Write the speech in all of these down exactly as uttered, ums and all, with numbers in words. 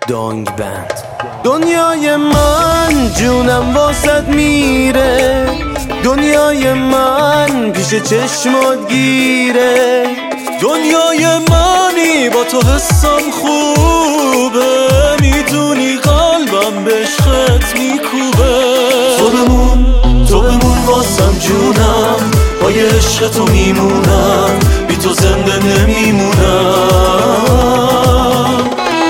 دانگ بند. دنیای من جونم واسد میره، دنیای من پیش چشمات گیره. دنیای منی با تو حسم خوبه، میدونی قلبم به عشقت میکوبه. تو بمون تو بمون واسم جونم، با یه عشق تو میمونم، بی تو زنده نمیمونم.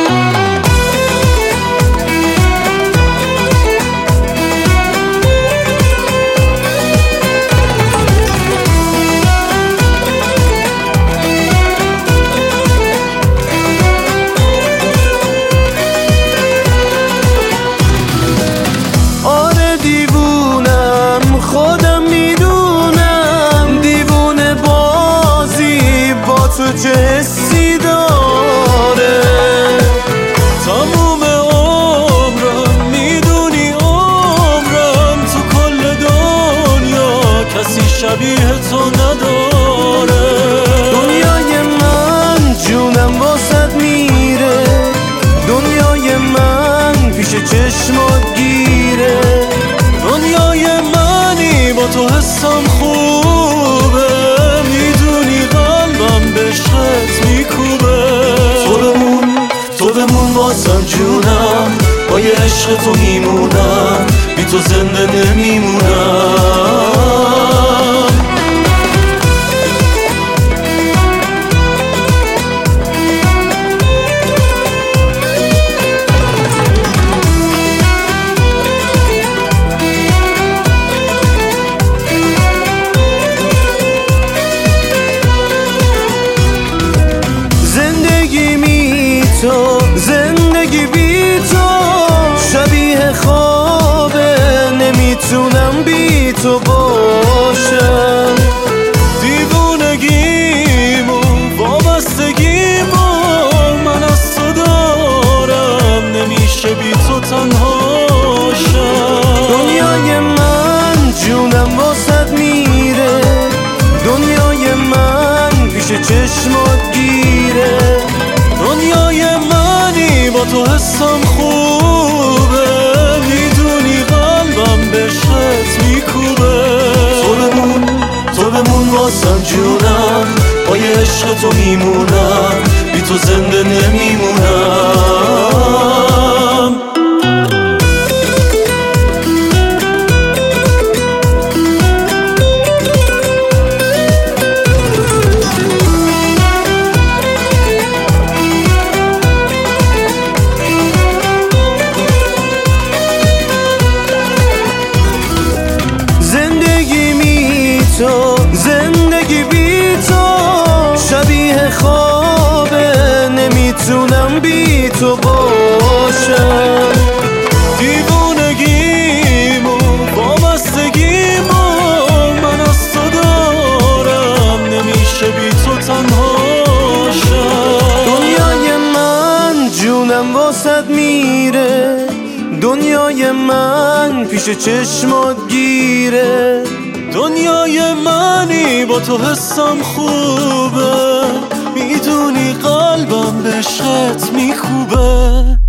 تو چه حسی داره تموم عمرم، میدونی عمرم تو کل دنیا کسی شبیه تو نداره. دنیای من جونم واسد میره، دنیای من پیش چشمات گیره. دنیای منی با تو حسم خوبه، میدونی قلبم به عشقت میکوبه. تو بمون تو بمون واسم جونم، با یه عشق تو میمونم، بی تو زنده نمیمونم. تو زندگی بی تو شبیه خوابه، نمیتونم بی تو باشم. دیوونگیمو وابستگیمو من از تو دارم، نمیشه بی تو تنهاشم. دنیای من جونم واسد میره، دنیای من پیش چشمات گیره. دنیای منی با تو حسم خوبه، میدونی قلبم به عشقت میکوبه. تو بمون تو بمون واسم جونم، با یه عشق تو میمونم، بی تو زنده نمیمونم. تو زندگی بی تو شبیه خوابه، نمیتونم بی تو باشم. دیوونگیمو وابستگیمو من از تو دارم، نمیشه بی تو تنهاشم. دنیای من جونم واسد میره، دنیای من پیش چشمات گیره. دنیای منی با تو حسم خوبه، میدونی قلبم به عشقت میکوبه.